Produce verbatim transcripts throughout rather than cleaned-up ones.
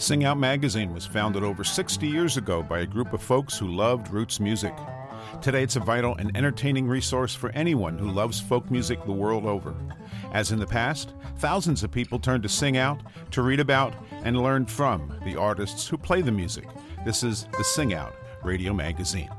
Sing Out magazine was founded over sixty years ago by a group of folks who loved roots music. Today it's a vital and entertaining resource for anyone who loves folk music the world over. As in the past, thousands of people turn to Sing Out to read about and learn from the artists who play the music. This is the Sing Out Radio Magazine.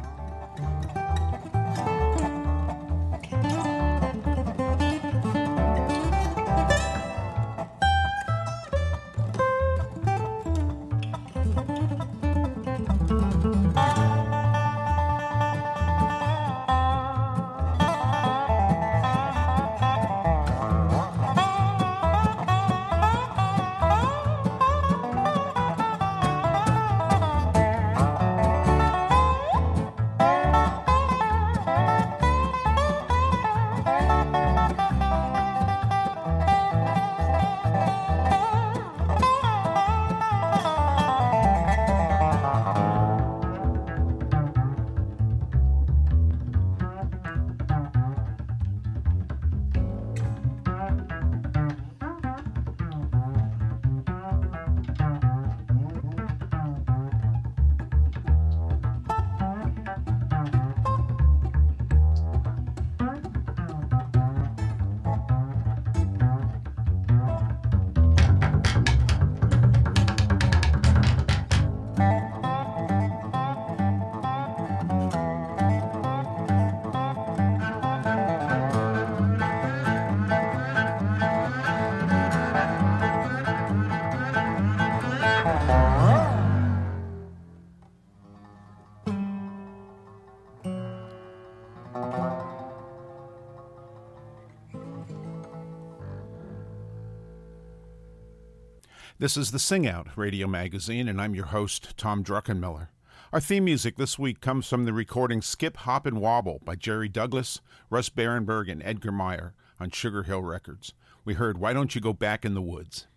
This is the Sing Out Radio Magazine, and I'm your host, Tom Druckenmiller. Our theme music this week comes from the recording Skip, Hop, and Wobble by Jerry Douglas, Russ Barenberg, and Edgar Meyer on Sugar Hill Records. We heard Why Don't You Go Back in the Woods.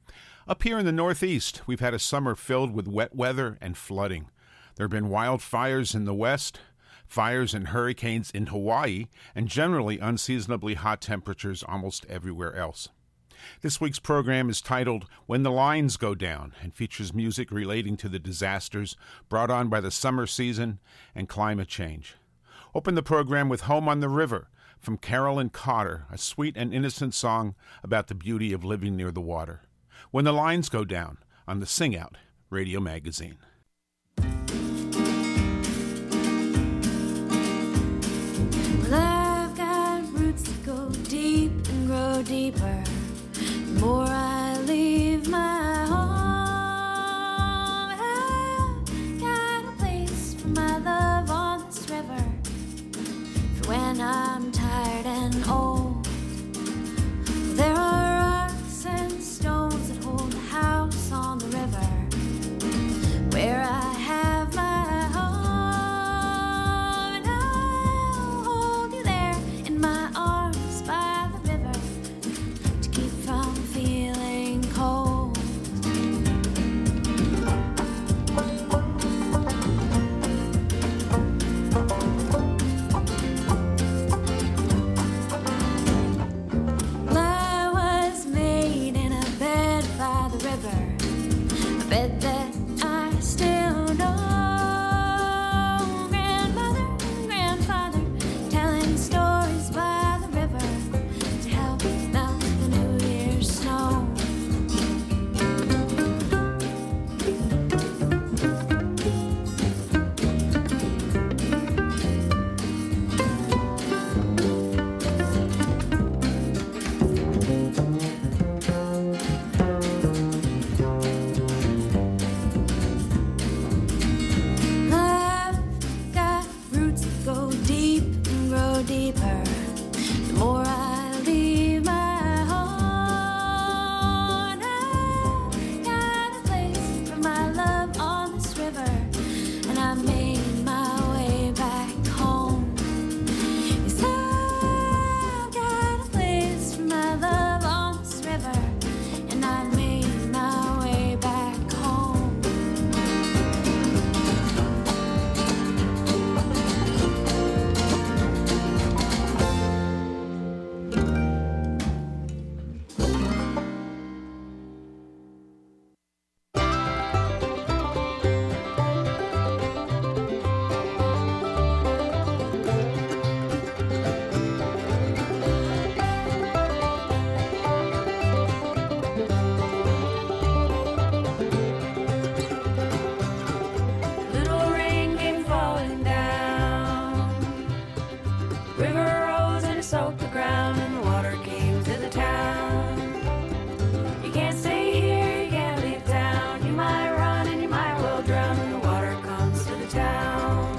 Up here in the Northeast, we've had a summer filled with wet weather and flooding. There have been wildfires in the west, fires and hurricanes in Hawaii, and generally unseasonably hot temperatures almost everywhere else. This week's program is titled When the Lines Go Down and features music relating to the disasters brought on by the summer season and climate change. Open the program with Home on the River from Carolyn Cotter, a sweet and innocent song about the beauty of living near the water. When the Lines Go Down on the Sing Out Radio Magazine. Well, I've got roots that go deep and grow deeper. The more I leave my home, I've got a place for my love on this river. For when I'm tired and old, there are rocks and stones that hold a house on the river, where I have my home, and I'll hold you there in my arms by the river to keep from feeling cold. I was made in a bed by the river, a bed that I still know. Grandmother and grandfather telling stories by the river to help melt the New Year's snow. I've got roots that go deep and grow deeper. The more I leave my home, I've got a place for my love on this river, and I made my way back home. Yes, I've got a place for my love on this river, and I made my way back home. soaked the ground and the water came to the town. You can't stay here, you can't leave town. You might run and you might well drown when the water comes to the town.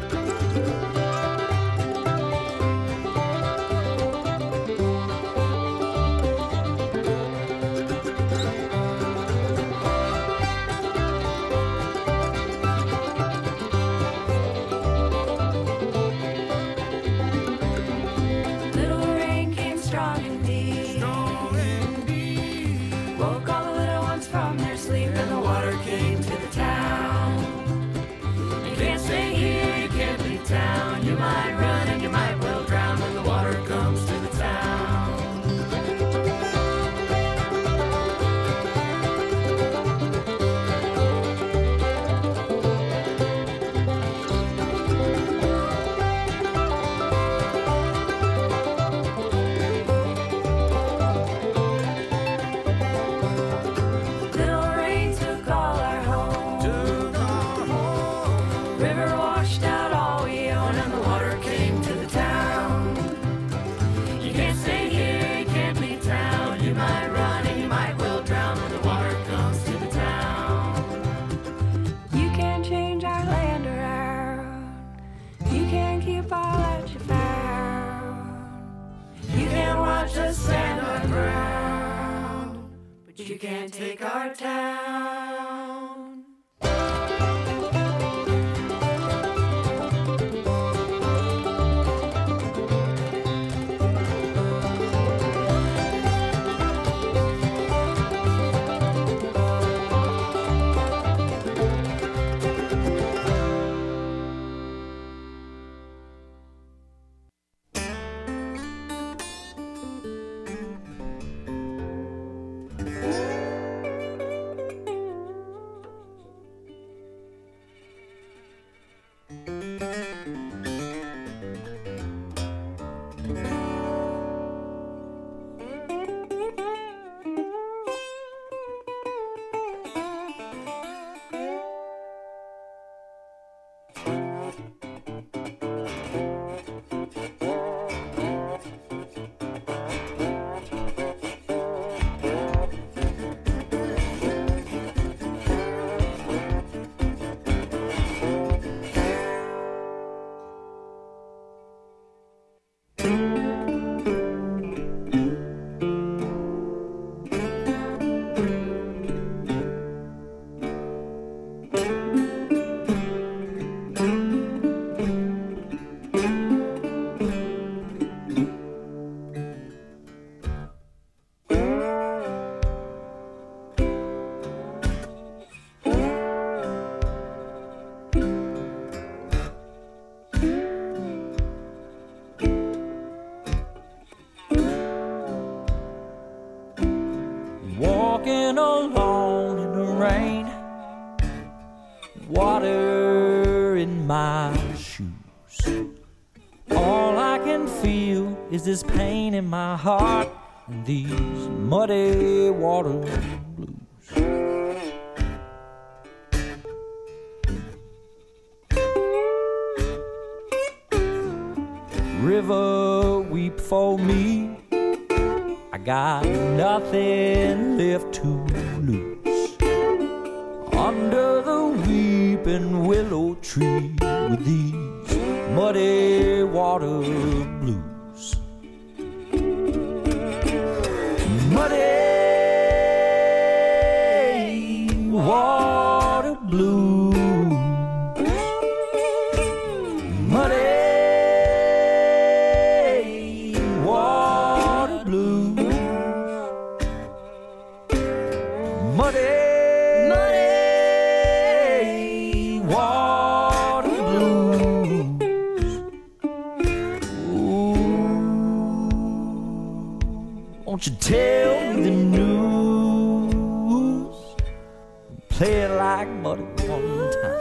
You can't take our town. Walking alone in the rain, water in my shoes. All I can feel is this pain in my heart and these muddy water blues. River, weep for me. I got nothing left to lose. Under the weeping willow tree with these muddy water blues. Muddy water blues. Muddy won't you tell me the news? Play it like Muddy one time.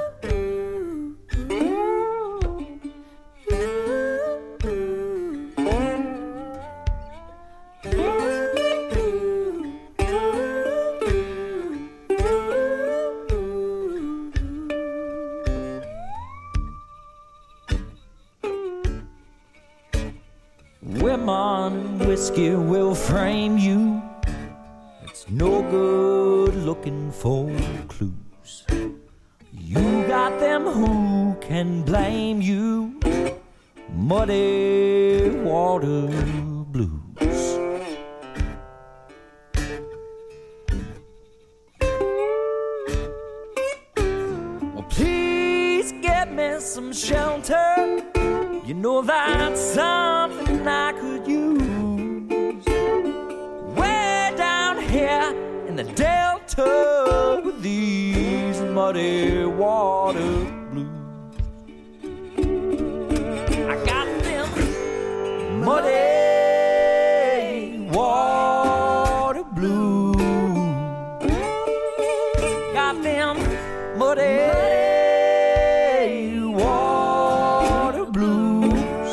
Women and whiskey will frame you. It's no good looking for clues. You got them, who can blame you? Muddy water blues. Well, please get me some shelter. You know that's something I could use. Way down here in the Delta with these muddy water blues. I got them muddy water blues. Got them muddy water blues.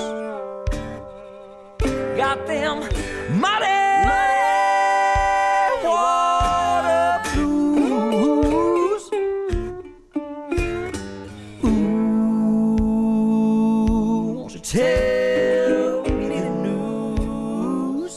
Got them muddy water blues. Ooh, won't you tell me the news?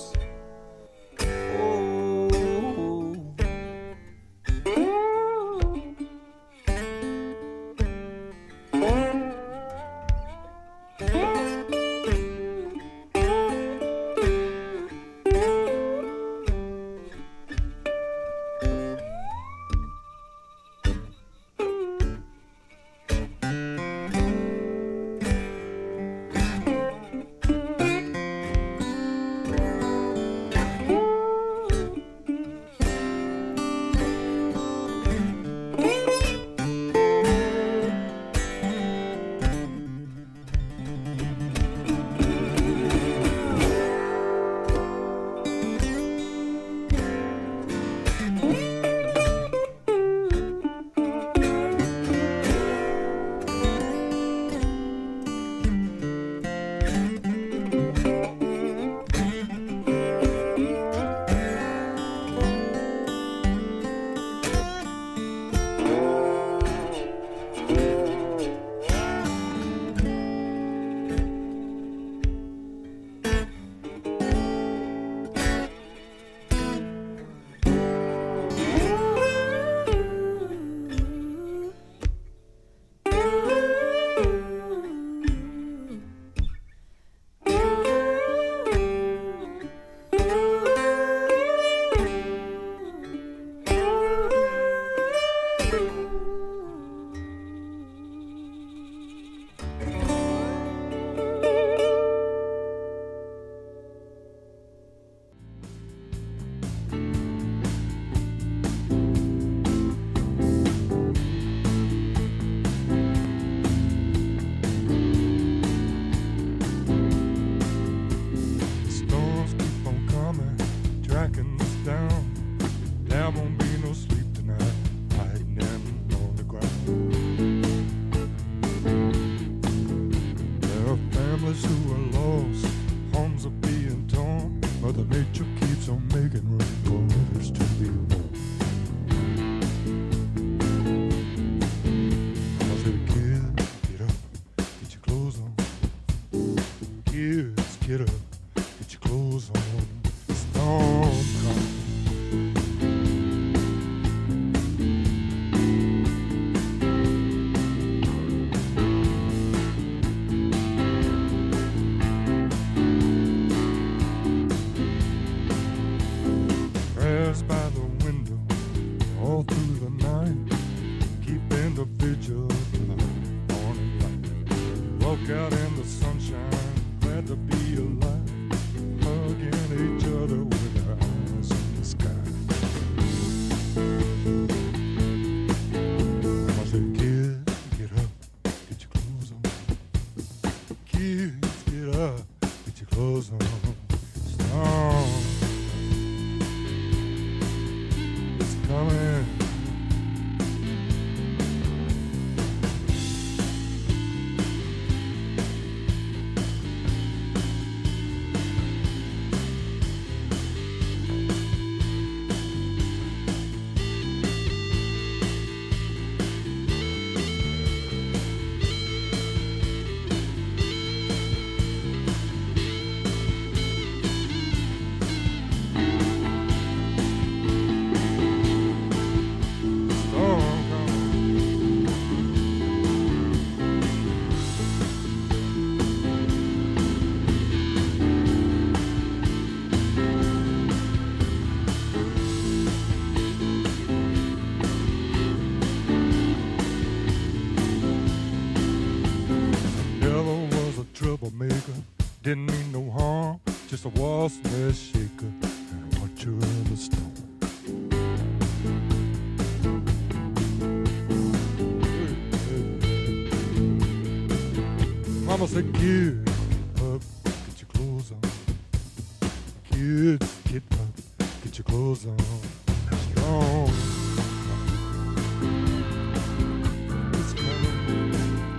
just a waltz nest shaker and a watcher of the stone. Mama said, get up, get your clothes on. Kids, get up, get your clothes on. Strong. It's coming.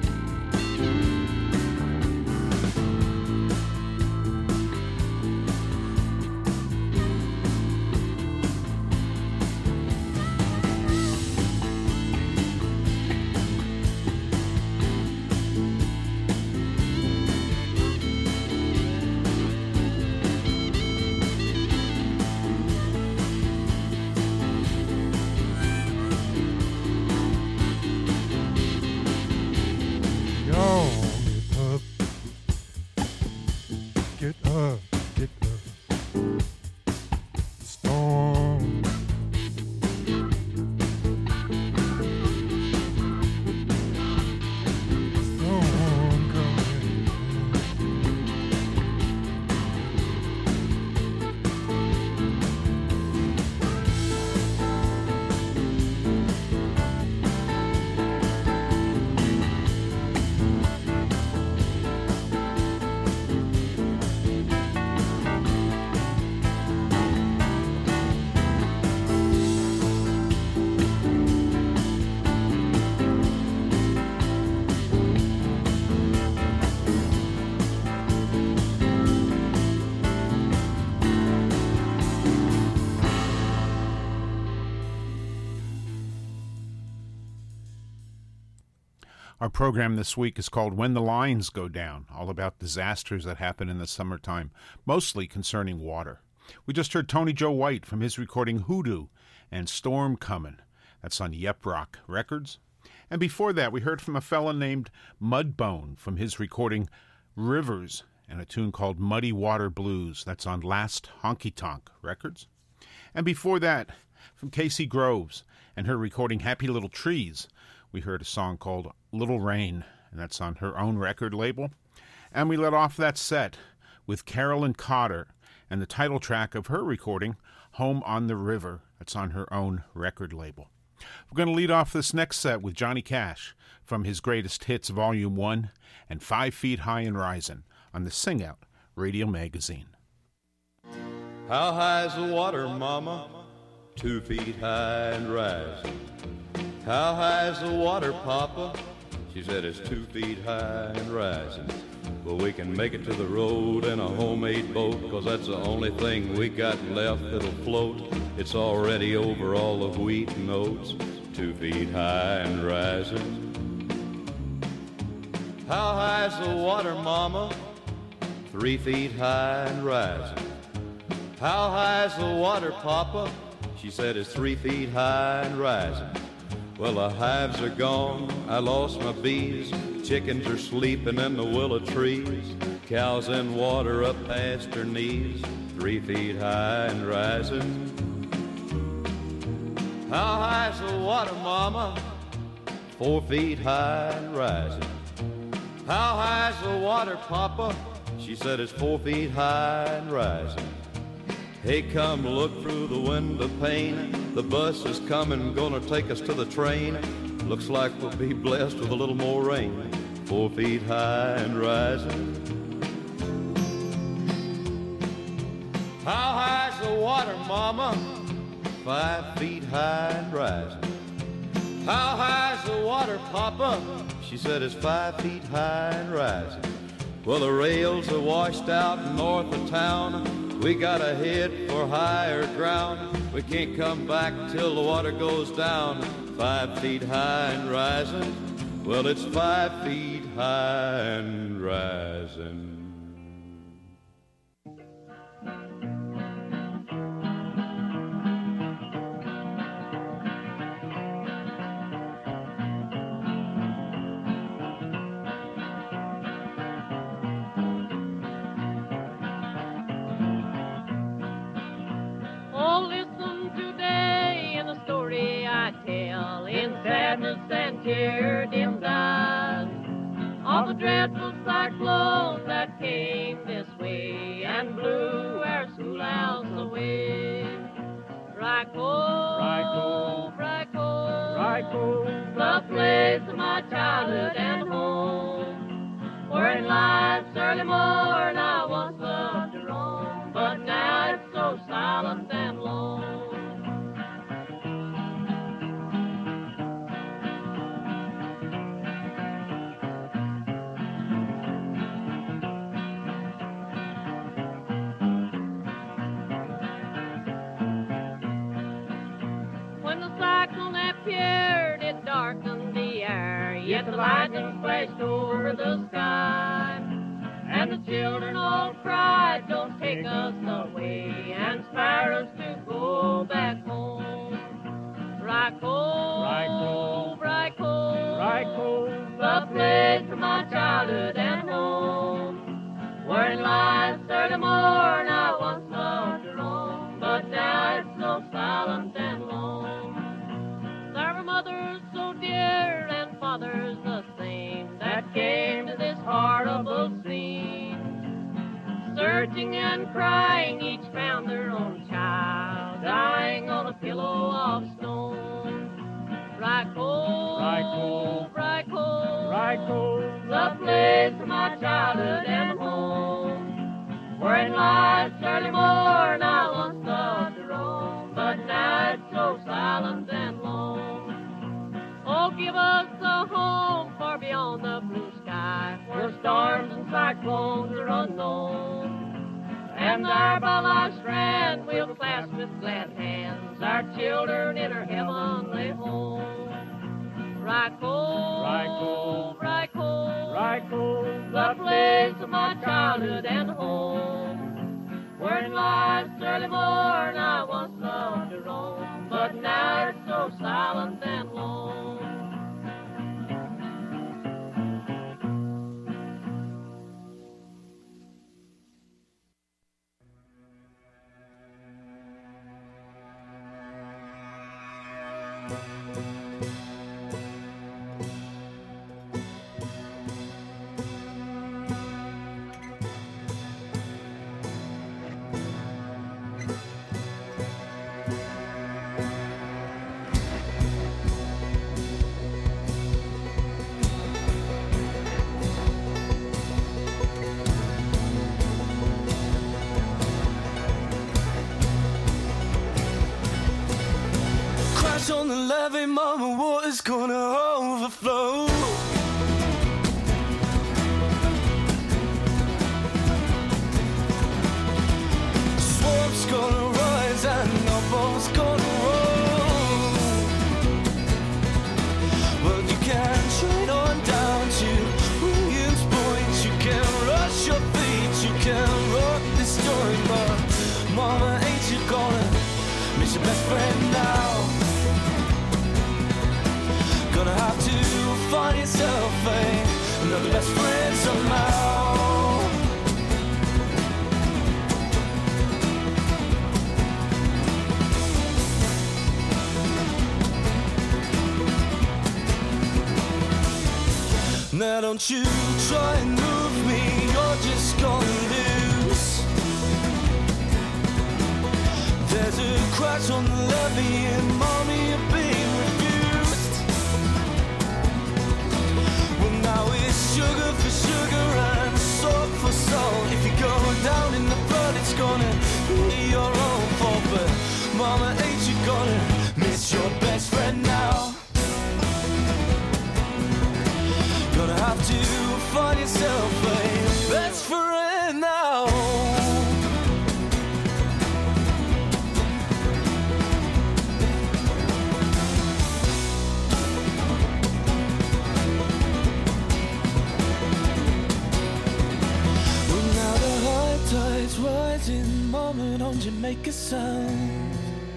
Our program this week is called When the Lines Go Down, all about disasters that happen in the summertime, mostly concerning water. We just heard Tony Joe White from his recording Hoodoo and Storm Comin'. That's on Yep Rock Records. And before that, we heard from a fella named Mudbone from his recording Rivers and a tune called Muddy Water Blues. That's on Last Honky Tonk Records. And before that, from Casey Groves and her recording Happy Little Trees, we heard a song called Little Rain, and that's on her own record label. And we let off that set with Carolyn Cotter and the title track of her recording, Home on the River. That's on her own record label. We're going to lead off this next set with Johnny Cash from his Greatest Hits Volume one and Five Feet High and Rising on the Sing Out Radio Magazine. How high's the water, Mama? Two feet high and rising. How high's the water, Papa? She said it's two feet high and rising. Well, we can make it to the road in a homemade boat, 'cause that's the only thing we got left that'll float. It's already over all the wheat and oats, two feet high and rising. How high's the water, Mama? Three feet high and rising. How high's the water, Papa? She said it's three feet high and rising. Well, the hives are gone, I lost my bees. Chickens are sleeping in the willow trees. Cows in water up past her knees, three feet high and rising. How high's the water, Mama? Four feet high and rising. How high's the water, Papa? She said it's four feet high and rising. Hey, come look through the window pane. The bus is coming, gonna take us to the train. Looks like we'll be blessed with a little more rain. Four feet high and rising. How high's the water, Mama? Five feet high and rising. How high's the water, Papa? She said it's five feet high and rising. Well, the rails are washed out north of town. We gotta head for higher ground. We can't come back till the water goes down. Five feet high and rising. Well, it's five feet high and rising. Tear dimmed eyes of the dreadful cyclone that came this way. and blue where schoolhouse away. Ryco, Ryco, Ryco, Ryco, the place of my childhood and home. Where in life's early morn I once loved to roam, but now it's so silent and lone. When the cyclone appeared, it darkened the air, yet the lightning flashed over the sky. And the children all cried, don't take us away, and spare us to go back home. Ryco, Ryco, Ryco, Ryco, the place for my childhood and home. Where in life's early morn I once loved to roam, but now it's so silent and lone. There were mothers so dear and fathers the same that came to this horrible scene. Searching and crying, each found their own child, dying on a pillow of stone. Ryco, Ryco, Ryco, Ryco, the place for my childhood and home. Where in life's early morn I once loved to roam, but now it's so silent and lone. Oh, give us a home far beyond the blue sky, where storms and cyclones are unknown. And there by life's strand we'll clasp with glad hands our children in our heavenly home. Ryco, Ryco, Ryco, Ryco, the place of my childhood and home. Where in life's early morn I once loved to roam, but now it's so silent and lone. On the levee, mama, water's gonna overflow. Swamp's gonna rise and our boat's gonna roll. Well, you can trade on down to Williams Point. You can rush your feet, you can rock the story, but mama, ain't you gonna miss your best friend now? Gonna have to find yourself a, another best friend somehow. Now don't you try and move me, you're just gonna lose. There's a crash on the levee and mommy you're being refused. Well now it's sugar for sugar and salt for salt. If you go down in the blood it's gonna be your own fault. But mama, ain't you gonna miss your best friend now? Gonna have to find yourself a best friend now. Well now the high tide's rising, mama, don't you make a sound.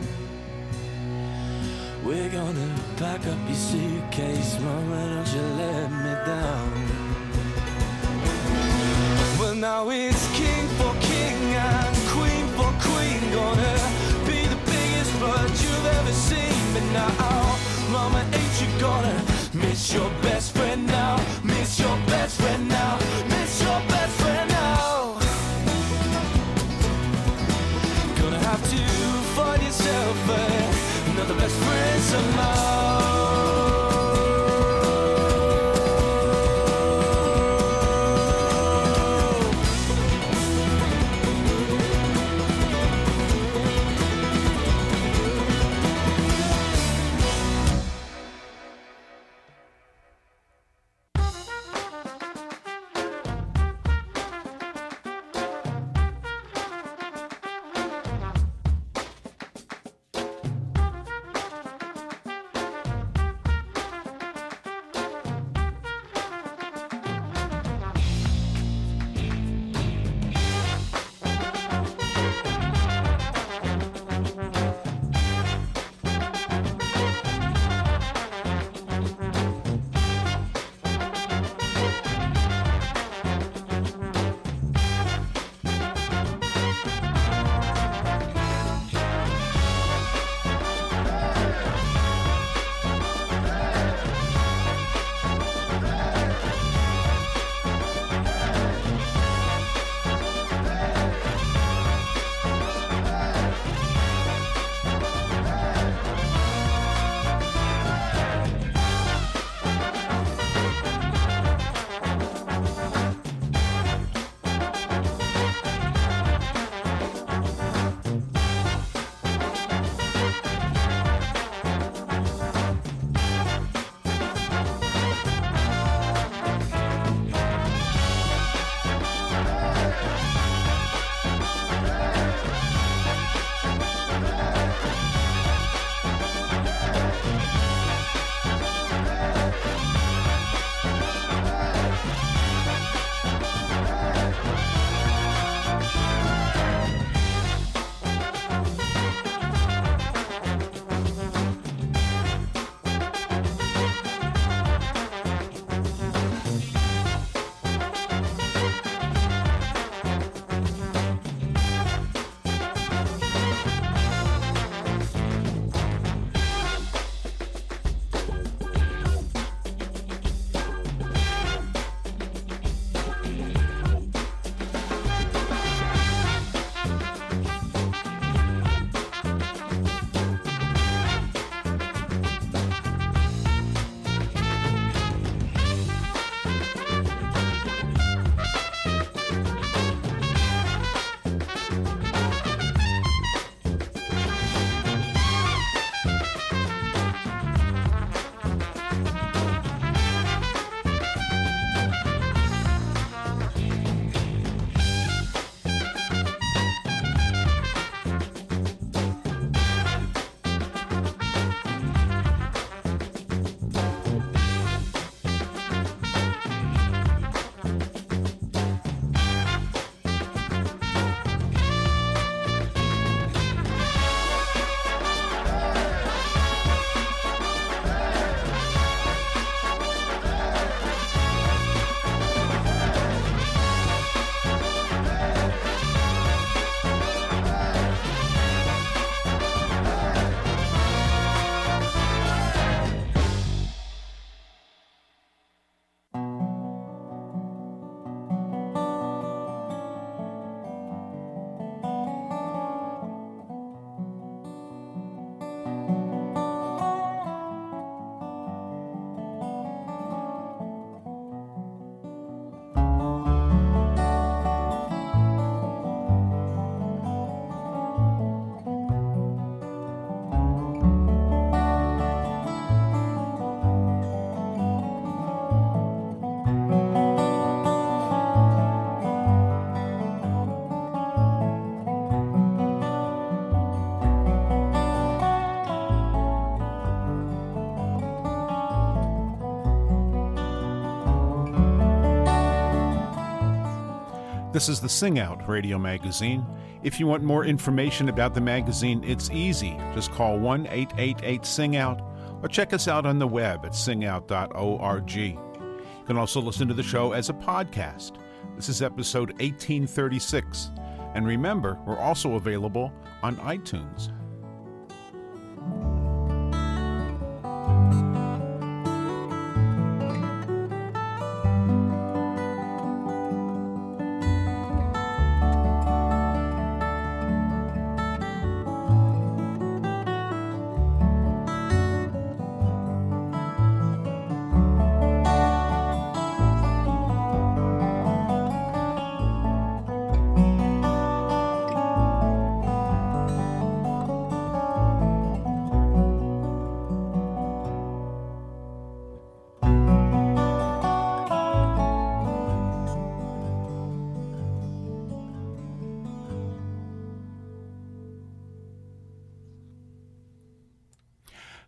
We're gonna pack up your suitcase, mama, don't you let me down. Well now it's king for king and queen for queen. Gonna be the biggest flood you've ever seen. But now, mama, ain't you gonna miss your best friend now? Miss your best friend now. Miss your best friend now. have to find yourself another best friend somehow. This is the Sing Out radio magazine. If you want more information about the magazine, it's easy. Just call one eight eight eight sing out or check us out on the web at sing out dot org. You can also listen to the show as a podcast. This is episode eighteen thirty-six. And remember, we're also available on iTunes.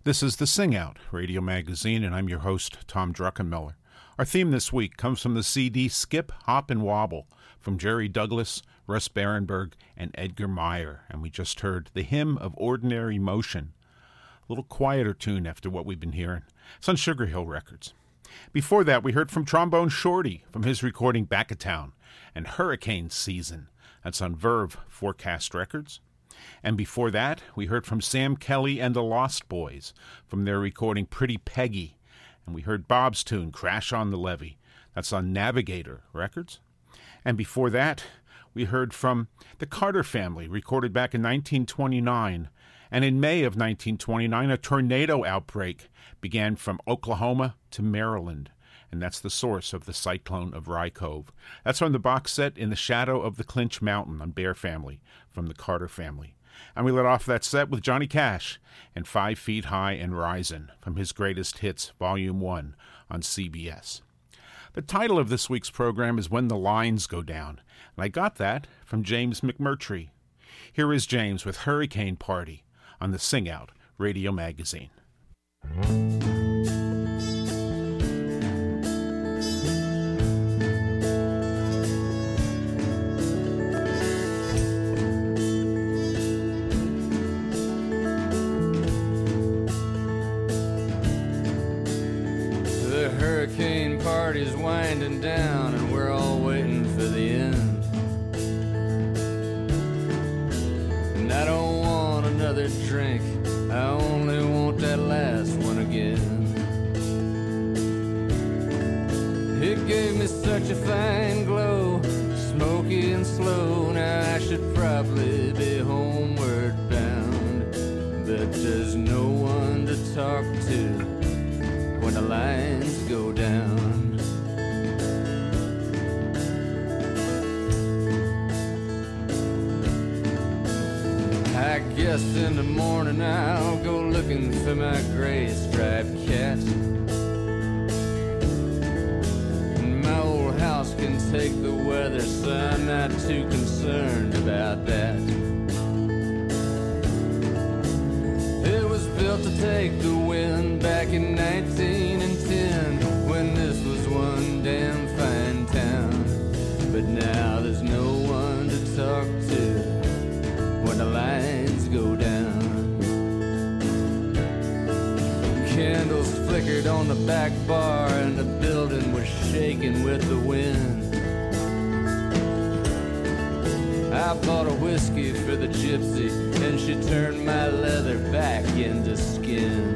This is the Sing Out Radio Magazine, and I'm your host, Tom Druckenmiller. Our theme this week comes from the C D Skip, Hop, and Wobble from Jerry Douglas, Russ Barenberg, and Edgar Meyer. And we just heard The Hymn of Ordinary Motion, a little quieter tune after what we've been hearing. It's on Sugar Hill Records. Before that, we heard from Trombone Shorty from his recording Back of Town and Hurricane Season. That's on Verve Forecast Records. And before that, we heard from Sam Kelly and the Lost Boys from their recording Pretty Peggy. And we heard Bob's tune, Crash on the Levee. That's on Navigator Records. And before that, we heard from the Carter Family, recorded back in nineteen twenty-nine. And in May of nineteen twenty-nine, a tornado outbreak began from Oklahoma to Maryland. And that's the source of the Cyclone of Rye Cove. That's from the box set In the Shadow of the Clinch Mountain on Bear Family from the Carter Family. And we let off that set with Johnny Cash and Five Feet High and Risin' from his Greatest Hits, Volume one on C B S. The title of this week's program is When the Lines Go Down, and I got that from James McMurtry. Here is James with Hurricane Party on the Sing Out Radio Magazine. Hurricane party's winding down and we're all waiting for the end. And I don't want another drink, I only want that last one again. It gave me such a fine glow, smoky and slow. Now I should probably be homeward bound, but there's no one to talk to when the lines go down. I guess in the morning I'll go looking for my gray striped cat. And my old house can take the weather, so I'm not too concerned about that. It was built to take the wind back in nineteen ten, when this was one damn fine town. But now there's no one to talk to when the lines go down. Candles flickered on the back bar and the building was shaking with the wind. I bought a whiskey for the gypsy and she turned my leather back into skin.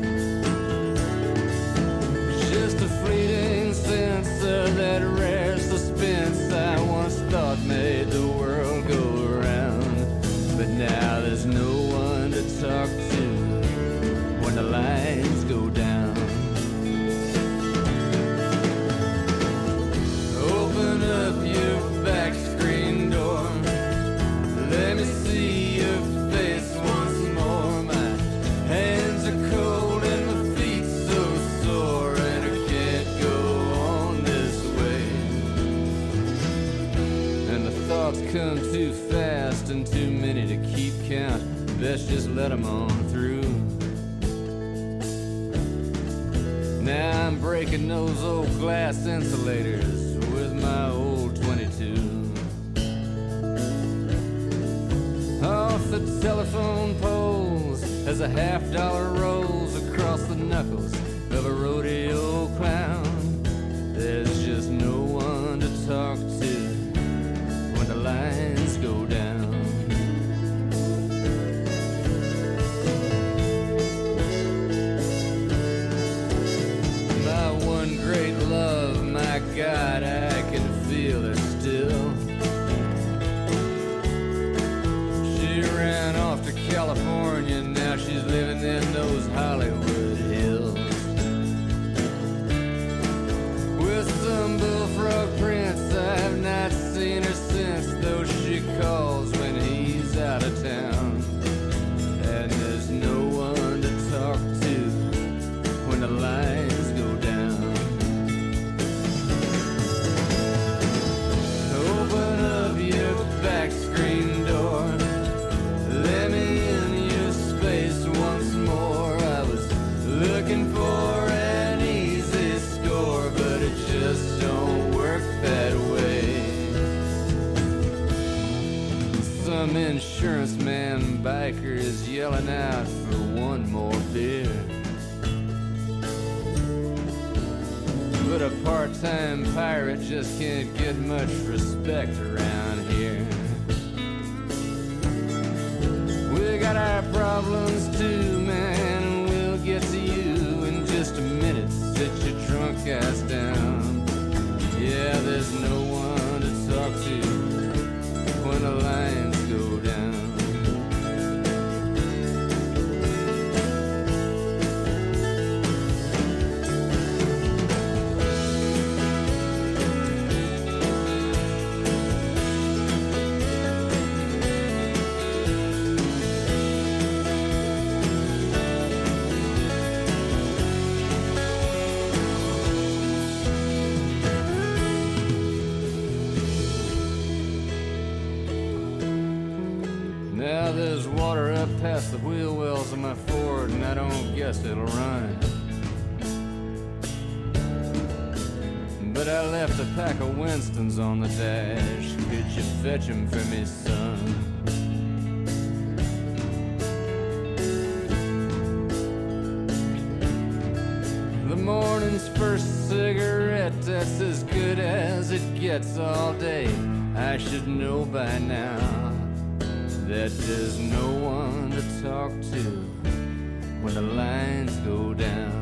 Just a fleeting sense of that rare suspense I once thought made the world go around. But now there's no one to talk to when the lines go down. Open up your back screen door, let me see your face once more. My hands are cold and my feet so sore, and I can't go on this way. And the thoughts come too fast and too many to keep count. Best just let them on through. Now I'm breaking those old glass insulators with my old twenty-two. Off the telephone poles as a half dollar rolls across the knuckles of a rodeo clown. There's just no one to talk to when the lines go down. My one great love, my God, I can feel her still. She ran off to California, now she's living in those Hollywood hills with some bullfrog prince. I have not seen her since, though she calls when he's out of town. And there's no one to talk to when the lines go down. Open up your back screen door, let me in your space once more. I was insurance man biker is yelling out for one more beer. But a part-time pirate just can't get much respect around here. We got our problems too, man, and we'll get to you in just a minute. Sit your drunk ass down. Yeah, there's no one to talk to when the lines go down. There's water up past the wheel wells of my Ford, and I don't guess it'll run. But I left a pack of Winstons on the dash. Could you fetch 'em for me, son? The morning's first cigarette, that's as good as it gets all day. I should know by now that there's no one to talk to when the lines go down.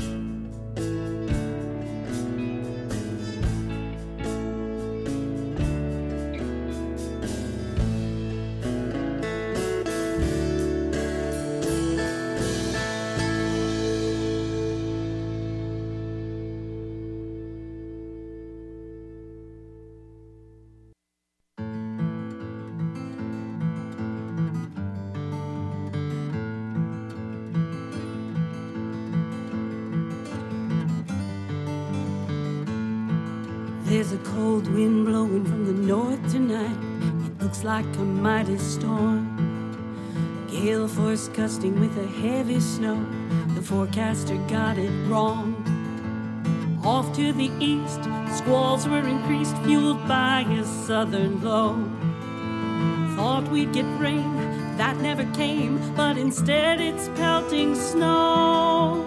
There's a cold wind blowing from the north tonight. It looks like a mighty storm. Gale force gusting with a heavy snow. The forecaster got it wrong. Off to the east, squalls were increased, fueled by a southern low. Thought we'd get rain, that never came, but instead it's pelting snow.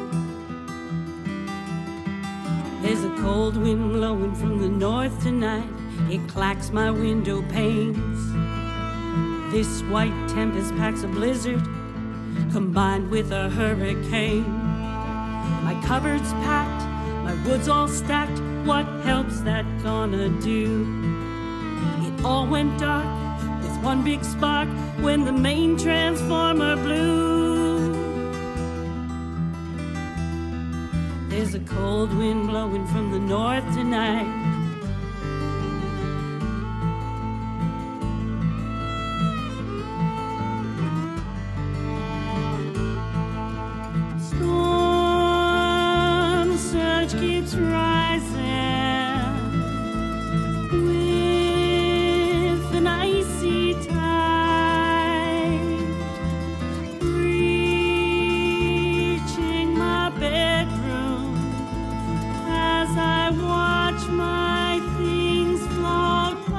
There's a cold wind blowing from the north tonight. It clacks my window panes. This white tempest packs a blizzard combined with a hurricane. My cupboard's packed, my wood's all stacked. What help's that gonna do? It all went dark with one big spark when the main transformer blew. There's a cold wind blowing from the north tonight. Storm surge keeps rising with an icy tide, reaching my bedroom as I watch my things float by.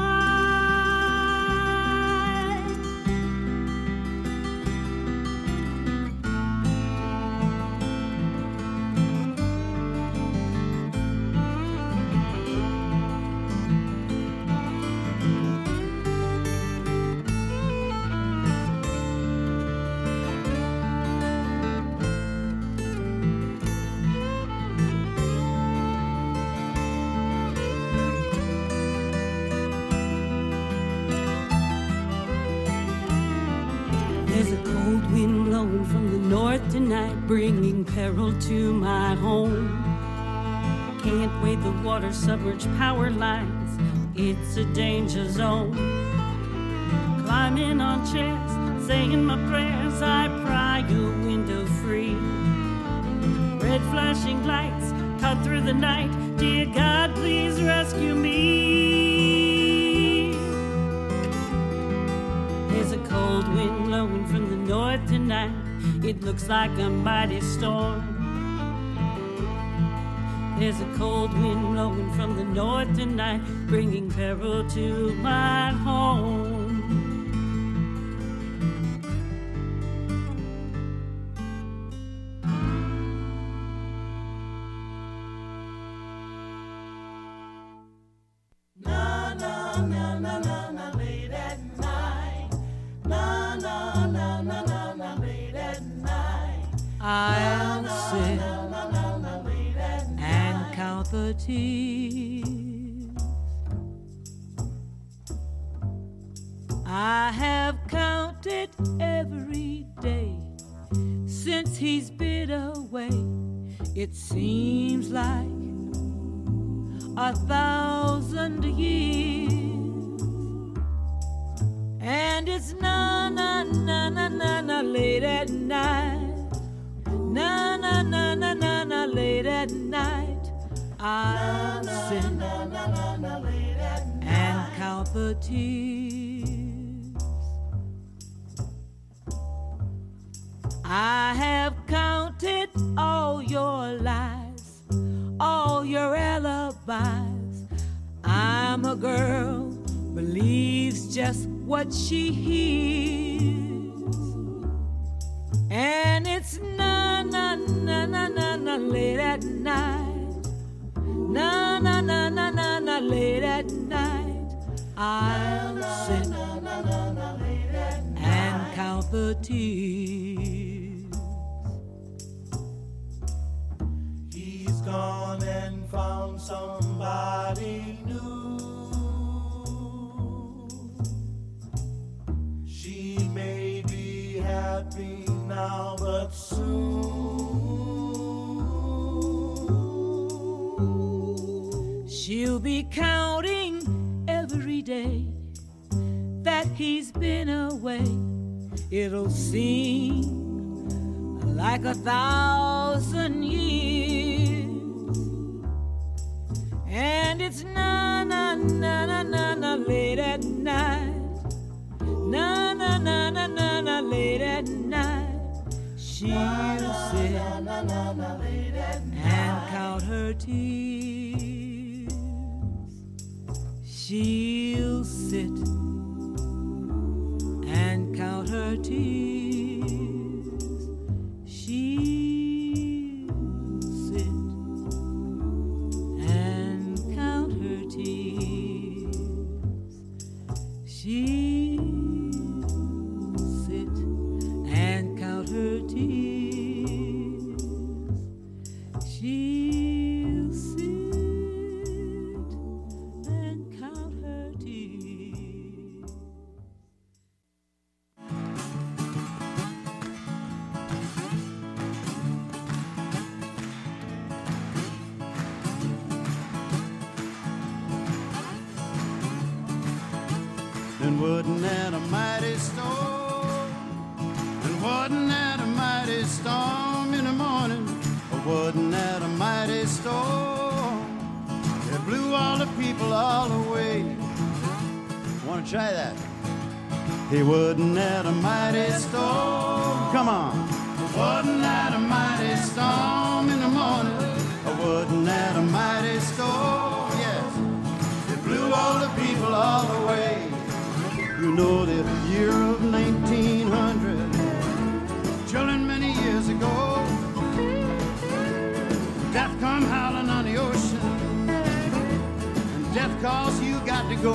There's a cold wind blowing from the north tonight, bringing peril to my home. Can't wait the water submerged power lines, it's a danger zone. Climbing on chairs, saying my prayers, I pry a window free. Red flashing lights cut through the night, dear God, please rescue me. There's a cold wind blowing from the north tonight. It looks like a mighty storm. There's a cold wind blowing from the north tonight, bringing peril to my home. tears. I have counted every day since he's been away. It seems like a thousand years. And it's na na na na na na late at night. Na na na na na na late at night. I'll sit and count the tears. I have counted all your lies, all your alibis. I'm a girl, believes just what she hears. And it's na na na na na na late at night. Na na na na na na late at night. I'll sit and count the tears. He's gone and found somebody new. She may be happy now, but soon she'll be counting every day that he's been away. It'll seem like a thousand years. And it's na na na na na na late at night. Na na na na na na late at night. She'll sit and count her tears. She'll sit and count her tears. She'll sit and count her tears. She'll sit and count her tears. She'll sit and count her tears. And wasn't that a mighty storm? And wasn't that a mighty storm in the morning? Or wasn't that a mighty storm? It blew all the people all away. Want to try that? Hey, wasn't that a mighty storm? Come on. Wasn't that a mighty storm in the morning? Or wasn't that a mighty storm? Yes. It blew all the people all away. You know the year of nineteen hundred, children many years ago, death come howling on the ocean, and death calls you got to go.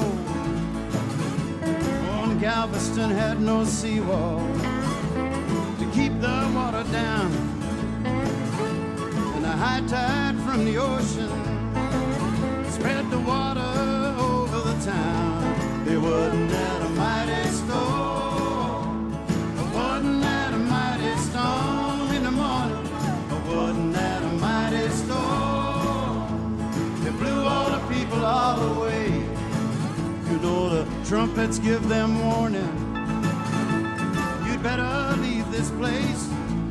Oh, and Galveston had no seawall to keep the water down, and the high tide from the ocean spread the water over the town. It wasn't that a mighty storm, or wasn't that a mighty storm in the morning, or wasn't that a mighty storm? It blew all the people all away. You know the trumpets give them warning. You'd better leave this place.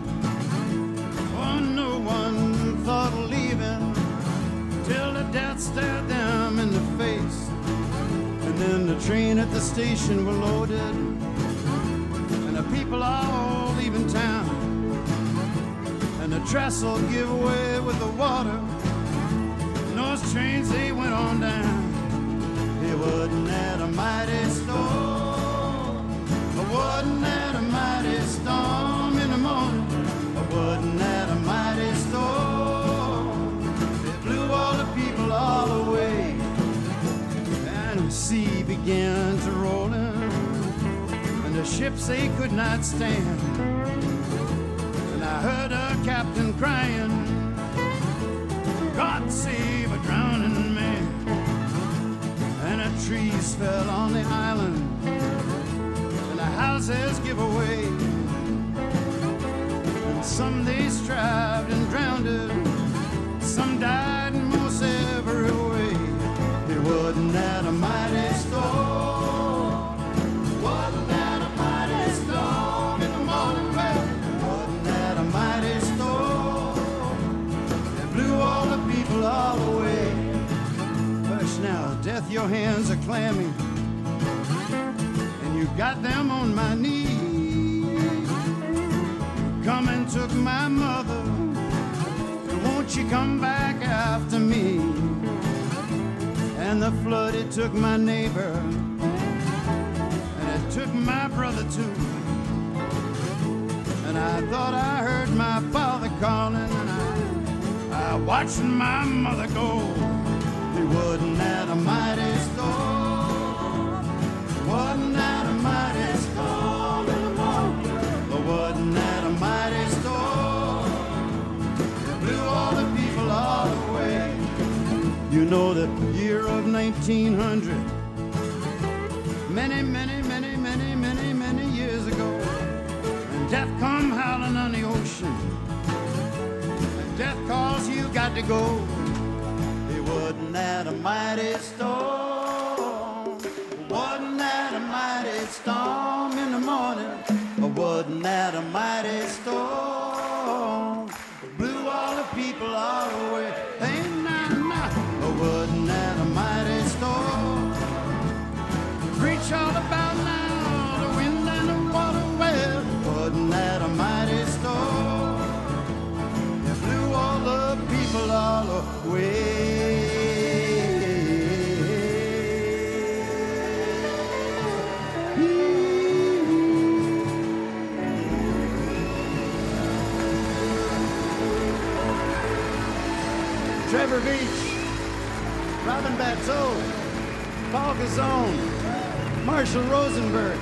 Oh, no one thought of leaving till the death stared them in the face. And then the train at the station were loaded, and the people all leaving town, and the trestle give way with the water, and those trains they went on down. It wasn't that a mighty storm, or wasn't that a mighty storm in the morning, or wasn't that a mighty storm? It blew all the people all away. The sea began to roll in, and the ships they could not stand. I heard a captain crying, God save a drowning and the trees fell on the island, and the houses give away. And some they strived and drowned it, some died in most every way. It wasn't that a mighty storm, wasn't that a mighty storm in the morning, well, wasn't that a mighty storm that blew all the people all away. Hush now, death, your hands are clammy, and you got them on my knees. You come and took my mother, and won't you come back after me? And the flood, it took my neighbor, and it took my brother too. And I thought I heard my father calling, and I, I watched my mother go. It wasn't that a mighty storm, wasn't that a mighty storm in the morning, or wasn't that a mighty storm that blew all the people all away. You know that year of nineteen hundred, many, many, many, many, many, many years ago, and death come howling on the ocean, and death calls, you got to go. It wasn't that a mighty storm, wasn't that a mighty storm in the morning, or wasn't that a mighty storm that blew all the people all away. Hey, nah, nah. Or wasn't that a mighty storm? Preach all about now the wind and the water. Well, wasn't that a mighty storm that blew all the people all away? Trevor Beach, Robin Bateau, Paul Gazzone, Marshall Rosenberg,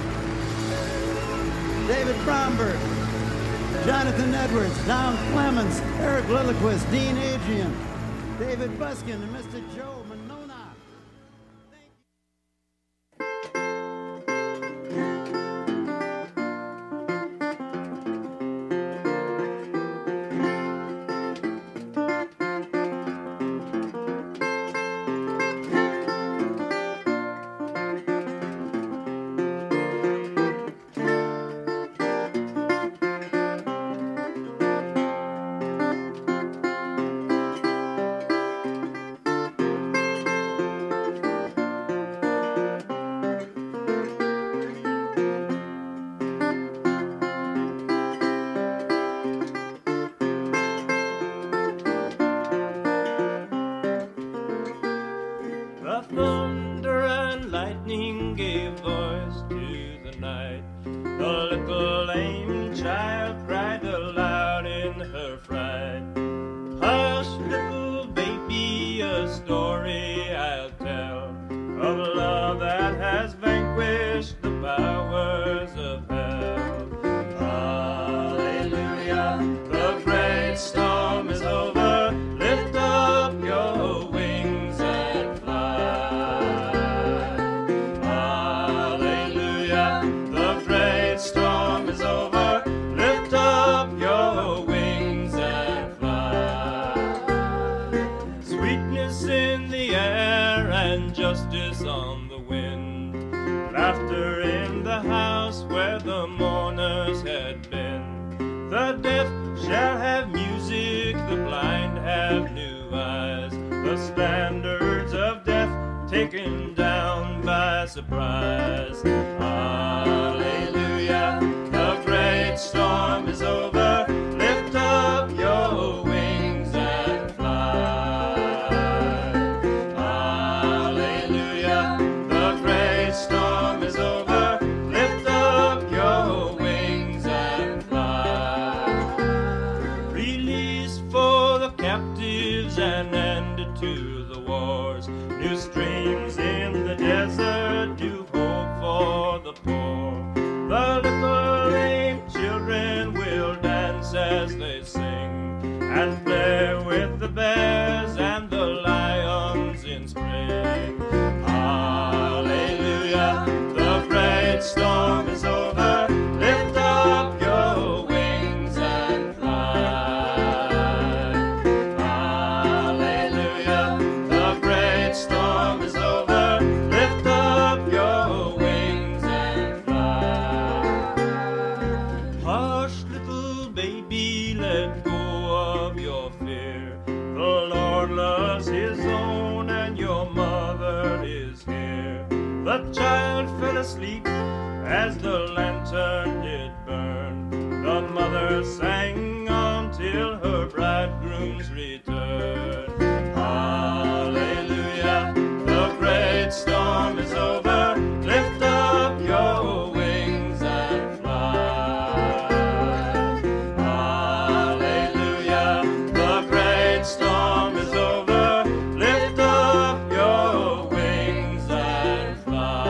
David Bromberg, Jonathan Edwards, Don Clemens, Eric Lilliquist, Dean Adrian, David Buskin, and Mister Joe Monona. with the bears and the lions in spring. Ah, lantern did burn. The mother sang on till her bridegroom's return. Hallelujah, the great storm is over. Lift up your wings and fly. Hallelujah, the great storm is over. Lift up your wings and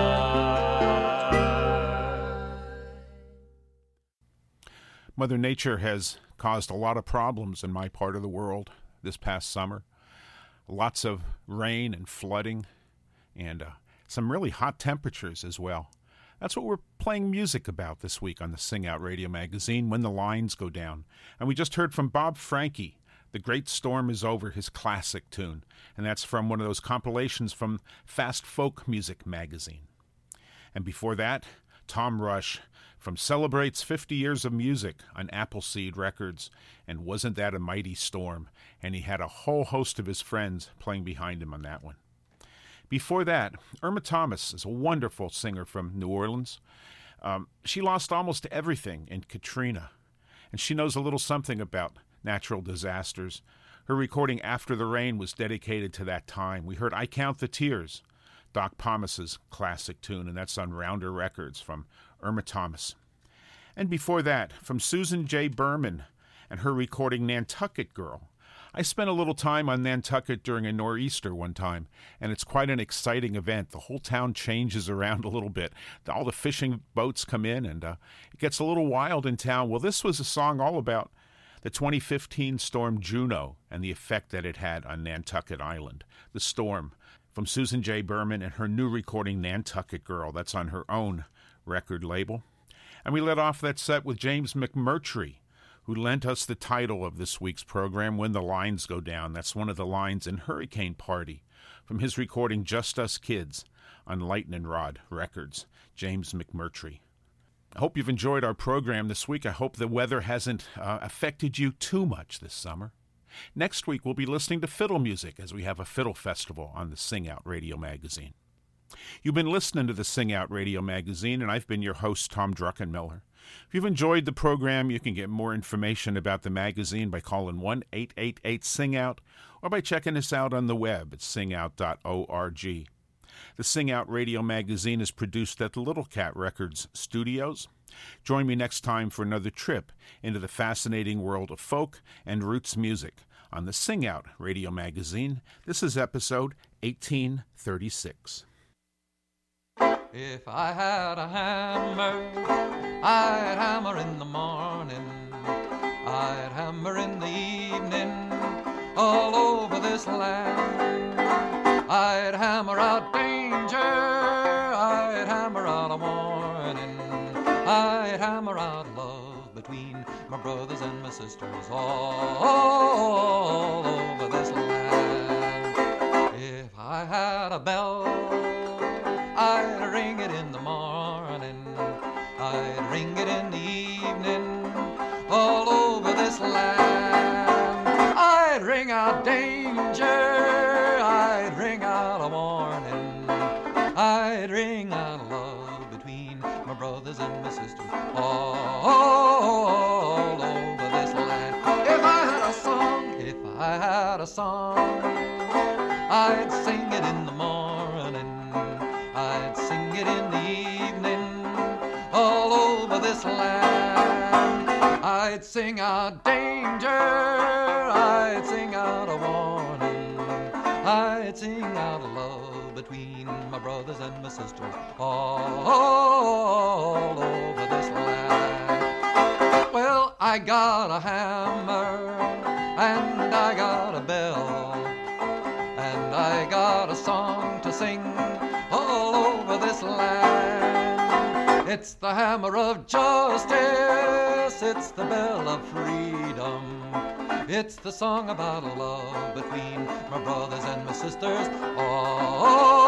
fly. Mother Nature has caused a lot of problems in my part of the world this past summer. Lots of rain and flooding, and uh, some really hot temperatures as well. That's what we're playing music about this week on the Sing Out Radio Magazine, When the Lines Go Down. And we just heard from Bob Franke, The Great Storm is Over, his classic tune. And that's from one of those compilations from Fast Folk Music Magazine. And before that, Tom Rush from Celebrates fifty Years of Music on Appleseed Records, and Wasn't That a Mighty Storm? And he had a whole host of his friends playing behind him on that one. Before that, Irma Thomas is a wonderful singer from New Orleans. Um, she lost almost everything in Katrina, and she knows a little something about natural disasters. Her recording After the Rain was dedicated to that time. We heard I Count the Tears, Doc Pomus's classic tune, and that's on Rounder Records from Irma Thomas. And before that, from Susan J. Berman and her recording Nantucket Girl. I spent a little time on Nantucket during a nor'easter one time, and it's quite an exciting event. The whole town changes around a little bit. All the fishing boats come in, and uh, it gets a little wild in town. Well, this was a song all about the twenty fifteen storm Juno and the effect that it had on Nantucket Island. The storm, from Susan J. Berman and her new recording Nantucket Girl. That's on her own record label. And we let off that set with James McMurtry, who lent us the title of this week's program, When the Lines Go Down. That's one of the lines in Hurricane Party from his recording Just Us Kids on Lightning Rod Records, James McMurtry. I hope you've enjoyed our program this week. I hope the weather hasn't uh, affected you too much this summer. Next week, we'll be listening to fiddle music as we have a fiddle festival on the Sing Out Radio Magazine. You've been listening to the Sing Out Radio Magazine, and I've been your host, Tom Druckenmiller. If you've enjoyed the program, you can get more information about the magazine by calling one eight eight eight sing out or by checking us out on the web at sing out dot org. The Sing Out Radio Magazine is produced at the Little Cat Records studios. Join me next time for another trip into the fascinating world of folk and roots music on the Sing Out Radio Magazine. This is episode eighteen thirty-six. If I had a hammer, I'd hammer in the morning, I'd hammer in the evening, all over this land. I'd hammer out danger, I'd hammer out a warning, I'd hammer out love between my brothers and my sisters, all over this land. If I had a bell, I'd ring it in the morning, I'd ring it in the evening, all over this land. I'd ring out danger, I'd ring out a warning, I'd ring out love between my brothers and my sisters, all over this land. If I had a song, if I had a song, I'd sing it in the morning, I'd sing it in the evening, all over this land. I'd sing out danger, I'd sing out a warning, I'd sing out love between my brothers and my sisters, all over this land. Well, I got a hammer, and I got a bell, and I got a song to sing all over this land. It's the hammer of justice, it's the bell of freedom, it's the song about love between my brothers and my sisters, all